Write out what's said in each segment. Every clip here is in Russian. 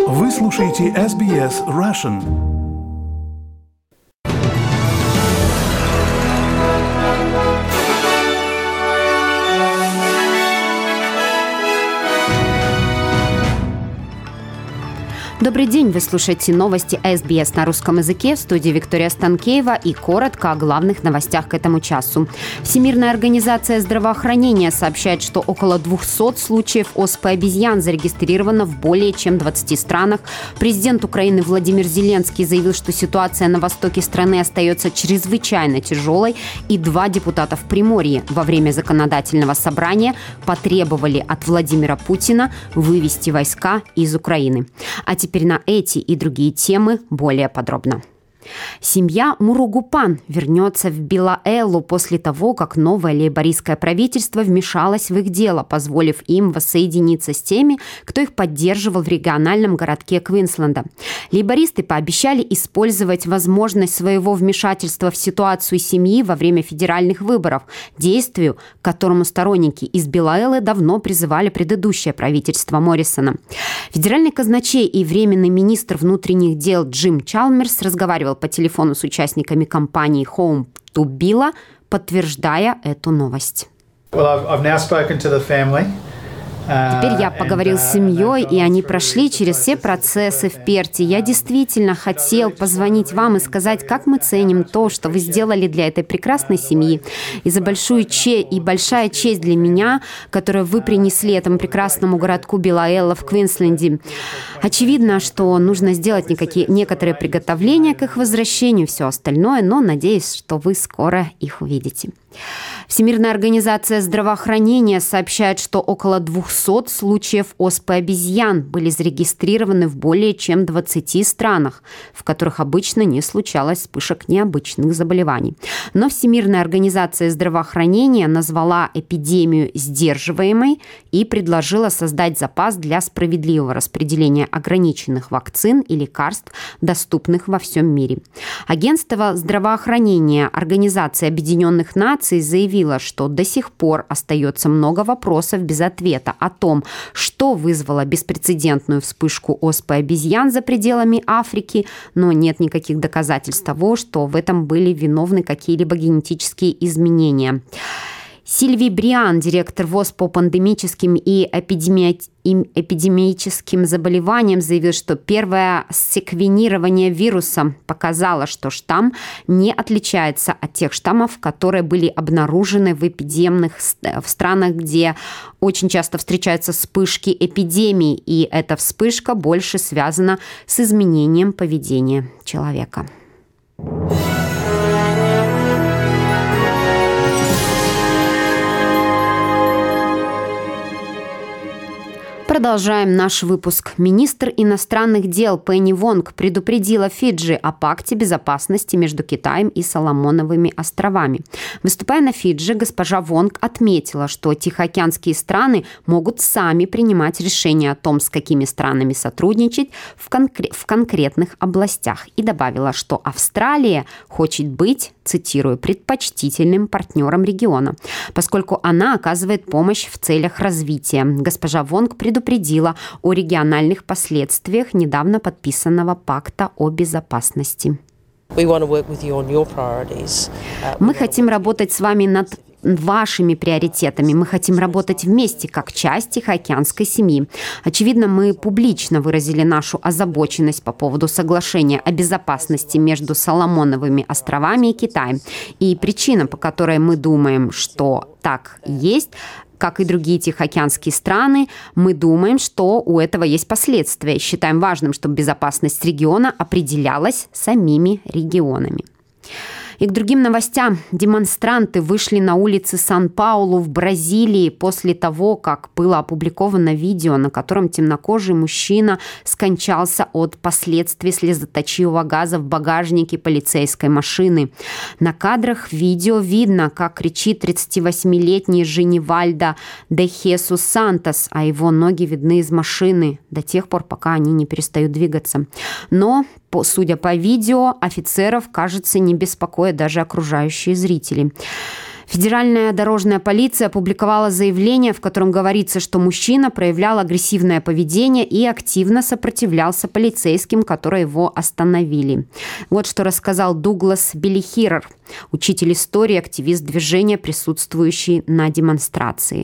Вы слушаете SBS Russian. Добрый день, вы слушаете новости SBS на русском языке, в студии Виктория Станкеева, и коротко о главных новостях к этому часу. Всемирная организация здравоохранения сообщает, что около 200 случаев оспы обезьян зарегистрировано в более чем 20 странах. Президент Украины Владимир Зеленский заявил, что ситуация на востоке страны остается чрезвычайно тяжелой, и 2 депутата в Приморье во время законодательного собрания потребовали от Владимира Путина вывести войска из Украины. А теперь на эти и другие темы более подробно. Семья Муругупан вернется в Билаэлу после того, как новое лейбористское правительство вмешалось в их дело, позволив им воссоединиться с теми, кто их поддерживал в региональном городке Квинсленда. Лейбористы пообещали использовать возможность своего вмешательства в ситуацию семьи во время федеральных выборов, действию, к которому сторонники из Билаэлы давно призывали предыдущее правительство Моррисона. Федеральный казначей и временный министр внутренних дел Джим Чалмерс разговаривал по телефону с участниками кампании Home to Bill, подтверждая эту новость. Теперь я поговорил с семьей, и они прошли через все процессы в Перте. Я действительно хотел позвонить вам и сказать, как мы ценим то, что вы сделали для этой прекрасной семьи. И за большая честь для меня, которую вы принесли этому прекрасному городку Билаэла в Квинсленде. Очевидно, что нужно сделать некоторые приготовления к их возвращению, все остальное, но надеюсь, что вы скоро их увидите. Всемирная организация здравоохранения сообщает, что около 200 случаев оспы обезьян были зарегистрированы в более чем 20 странах, в которых обычно не случалось вспышек необычных заболеваний. Но Всемирная организация здравоохранения назвала эпидемию сдерживаемой и предложила создать запас для справедливого распределения ограниченных вакцин и лекарств, доступных во всем мире. Агентство здравоохранения Организации Объединенных Наций заявила, что до сих пор остается много вопросов без ответа о том, что вызвало беспрецедентную вспышку оспы обезьян за пределами Африки, но нет никаких доказательств того, что в этом были виновны какие-либо генетические изменения. Сильви Бриан, директор ВОЗ по пандемическим и эпидемическим заболеваниям, заявил, что первое секвенирование вируса показало, что штамм не отличается от тех штаммов, которые были обнаружены в странах, где очень часто встречаются вспышки эпидемий, и эта вспышка больше связана с изменением поведения человека. Продолжаем наш выпуск. Министр иностранных дел Пенни Вонг предупредила Фиджи о пакте безопасности между Китаем и Соломоновыми островами. Выступая на Фиджи, госпожа Вонг отметила, что тихоокеанские страны могут сами принимать решения о том, с какими странами сотрудничать в конкретных областях, и добавила, что Австралия хочет быть, цитирую, предпочтительным партнером региона, поскольку она оказывает помощь в целях развития. Госпожа Вонг предупредила о региональных последствиях недавно подписанного пакта о безопасности. Мы хотим работать с вами над вашими приоритетами. Мы хотим работать вместе, как часть тихоокеанской семьи. Очевидно, мы публично выразили нашу озабоченность по поводу соглашения о безопасности между Соломоновыми островами и Китаем. И причина, по которой мы думаем, что так есть, как и другие тихоокеанские страны, мы думаем, что у этого есть последствия. Считаем важным, чтобы безопасность региона определялась самими регионами. И к другим новостям. Демонстранты вышли на улицы Сан-Паулу в Бразилии после того, как было опубликовано видео, на котором темнокожий мужчина скончался от последствий слезоточивого газа в багажнике полицейской машины. На кадрах видео видно, как кричит 38-летний Женивальдо де Хесус Сантос, а его ноги видны из машины до тех пор, пока они не перестают двигаться. Но, судя по видео, офицеров, кажется, не беспокоит даже окружающие зрители. Федеральная дорожная полиция опубликовала заявление, в котором говорится, что мужчина проявлял агрессивное поведение и активно сопротивлялся полицейским, которые его остановили. Вот что рассказал Дуглас Белихирер, учитель истории, активист движения, присутствующий на демонстрации.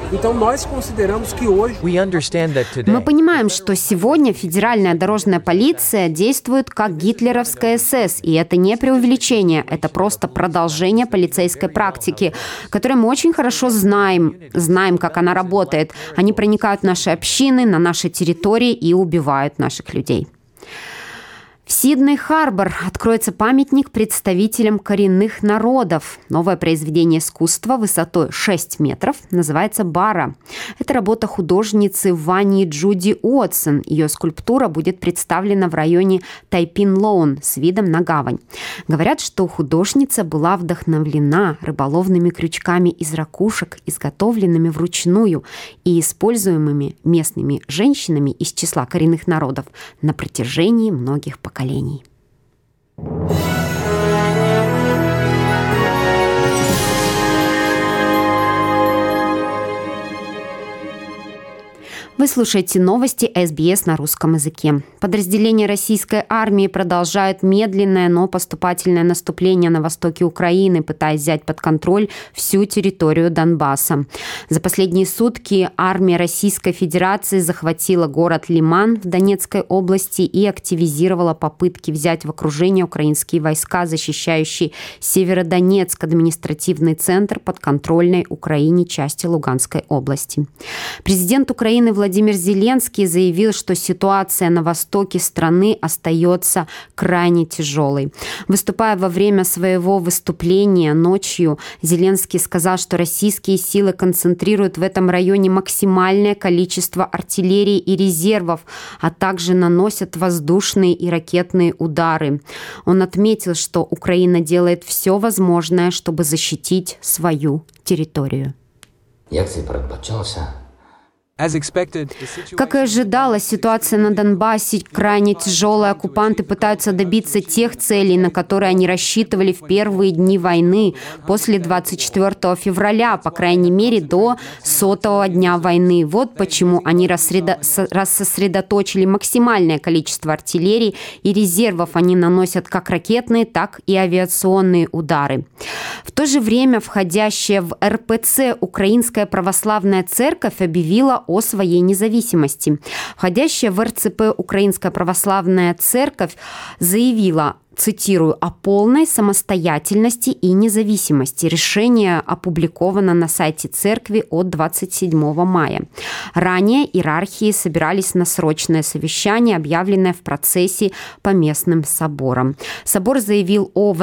Мы понимаем, что сегодня Федеральная дорожная полиция действует как гитлеровская СС, и это не преувеличение, это просто продолжение полицейской практики, которую мы очень хорошо знаем, как она работает. Они проникают в наши общины, на наши территории и убивают наших людей. В Сидней-Харбор откроется памятник представителям коренных народов. Новое произведение искусства высотой 6 метров называется «Бара». Это работа художницы Вани Джуди Уотсон. Ее скульптура будет представлена в районе Тайпин-Лоун с видом на гавань. Говорят, что художница была вдохновлена рыболовными крючками из ракушек, изготовленными вручную и используемыми местными женщинами из числа коренных народов на протяжении многих поколений. Вы слушаете новости СБС на русском языке. Подразделения российской армии продолжают медленное, но поступательное наступление на востоке Украины, пытаясь взять под контроль всю территорию Донбасса. За последние сутки армия Российской Федерации захватила город Лиман в Донецкой области и активизировала попытки взять в окружение украинские войска, защищающие Северодонецк, административный центр подконтрольной Украине части Луганской области. Президент Украины Владимир Зеленский заявил, что ситуация на востоке страны остается крайне тяжелой. Выступая во время своего выступления ночью, Зеленский сказал, что российские силы концентрируют в этом районе максимальное количество артиллерии и резервов, а также наносят воздушные и ракетные удары. Он отметил, что Украина делает все возможное, чтобы защитить свою территорию. Как и ожидалось, ситуация на Донбассе крайне тяжелая. Оккупанты пытаются добиться тех целей, на которые они рассчитывали в первые дни войны, после 24 февраля, по крайней мере, до 100-го дня войны. Вот почему они рассосредоточили максимальное количество артиллерии и резервов. Они наносят как ракетные, так и авиационные удары. В то же время входящая в РПЦ Украинская православная церковь объявила о своей независимости. Входящая в РЦП Украинская православная церковь заявила, цитирую, о полной самостоятельности и независимости. Решение опубликовано на сайте церкви от 27 мая. Ранее иерархии собирались на срочное совещание, объявленное в процессе по местным соборам. Собор заявил о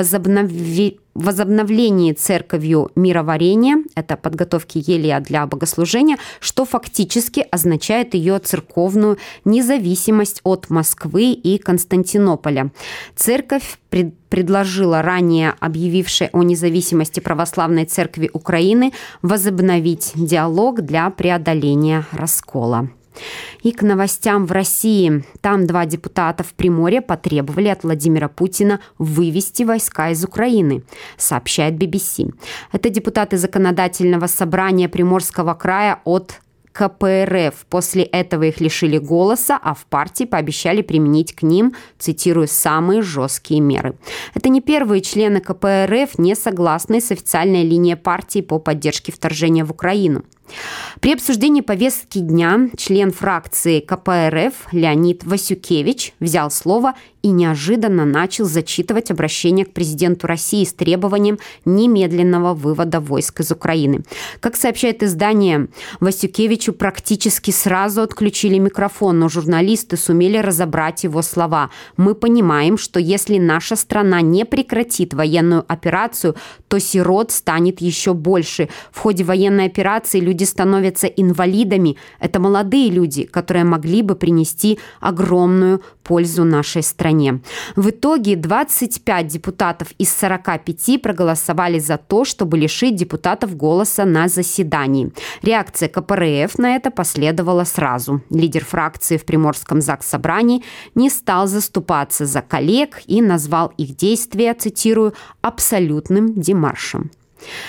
возобновлении церковью мироварения, это подготовки елея для богослужения, что фактически означает ее церковную независимость от Москвы и Константинополя. Церковь предложила ранее объявившей о независимости Православной Церкви Украины возобновить диалог для преодоления раскола. И к новостям в России. Там 2 депутата в Приморье потребовали от Владимира Путина вывести войска из Украины, сообщает BBC. Это депутаты Законодательного собрания Приморского края от КПРФ. После этого их лишили голоса, а в партии пообещали применить к ним, цитирую, самые жесткие меры. Это не первые члены КПРФ, не согласные с официальной линией партии по поддержке вторжения в Украину. При обсуждении повестки дня член фракции КПРФ Леонид Васюкевич взял слово и неожиданно начал зачитывать обращение к президенту России с требованием немедленного вывода войск из Украины. Как сообщает издание, Васюкевичу практически сразу отключили микрофон, но журналисты сумели разобрать его слова. «Мы понимаем, что если наша страна не прекратит военную операцию, то сирот станет еще больше. В ходе военной операции люди становятся инвалидами. Это молодые люди, которые могли бы принести огромную пользу нашей стране». В итоге 25 депутатов из 45 проголосовали за то, чтобы лишить депутатов голоса на заседании. Реакция КПРФ на это последовала сразу. Лидер фракции в Приморском заксобрании не стал заступаться за коллег и назвал их действия, цитирую, абсолютным демаршем.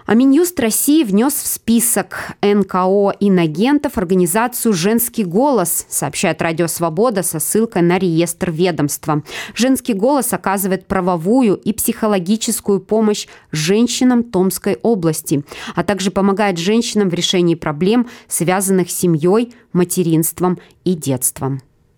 А Минюст России внес в список НКО инагентов организацию «Женский голос», сообщает Радио Свобода со ссылкой на реестр ведомства. «Женский голос» оказывает правовую и психологическую помощь женщинам Томской области, а также помогает женщинам в решении проблем, связанных с семьей, материнством и детством.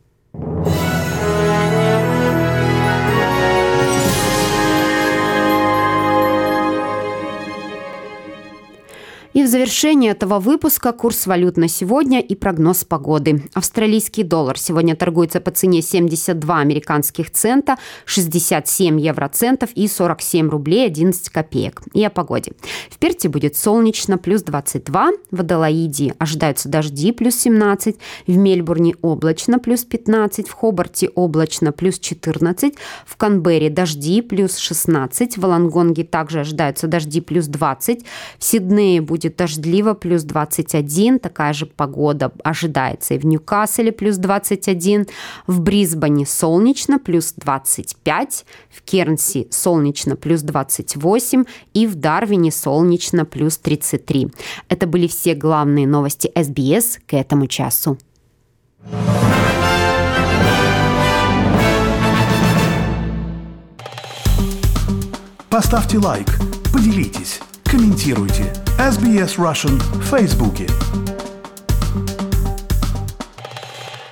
И в завершении этого выпуска курс валют на сегодня и прогноз погоды. Австралийский доллар сегодня торгуется по цене 72 американских цента, 67 евроцентов и 47 рублей 11 копеек. И о погоде. В Перте будет солнечно, плюс 22. В Аделаиде ожидаются дожди, плюс 17. В Мельбурне облачно, плюс 15. В Хобарте облачно, плюс 14. В Канберре дожди, плюс 16. В Волонгонге также ожидаются дожди, плюс 20. В Сиднее будет дождливо, плюс 21. Такая же погода ожидается и в Ньюкасселе, плюс 21. В Брисбене солнечно, плюс 25. В Кернси солнечно, плюс 28. И в Дарвине солнечно, плюс 33. Это были все главные новости СБС к этому часу. Поставьте лайк, поделитесь, комментируйте. SBS Russian в Фейсбуке.